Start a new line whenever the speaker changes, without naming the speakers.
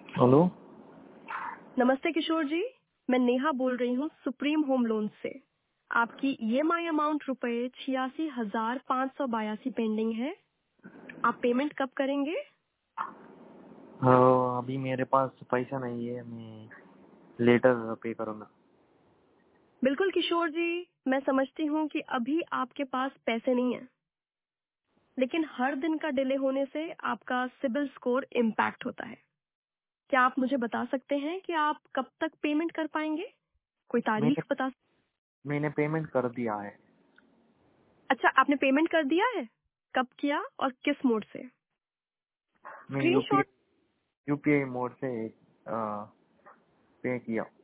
Hello.
नमस्ते किशोर जी, मैं नेहा बोल रही हूँ सुप्रीम होम लोन से। आपकी ईएमआई अमाउंट रुपए 86,582 पेंडिंग है। आप पेमेंट कब करेंगे?
अभी मेरे पास पैसा नहीं है, मैं लेटर पे करूँगा।
बिल्कुल किशोर जी, मैं समझती हूँ कि अभी आपके पास पैसे नहीं है, लेकिन हर दिन का डिले होने से आपका सिबिल स्कोर इम्पैक्ट होता है। क्या आप मुझे बता सकते हैं कि आप कब तक पेमेंट कर पाएंगे? कोई
मैंने
तारीख बता।
मैंने पेमेंट कर दिया है।
अच्छा, आपने पेमेंट कर दिया है? कब किया और किस मोड से?
मैं
स्क्रीनशॉट।
यूपीआई मोड से पे किया।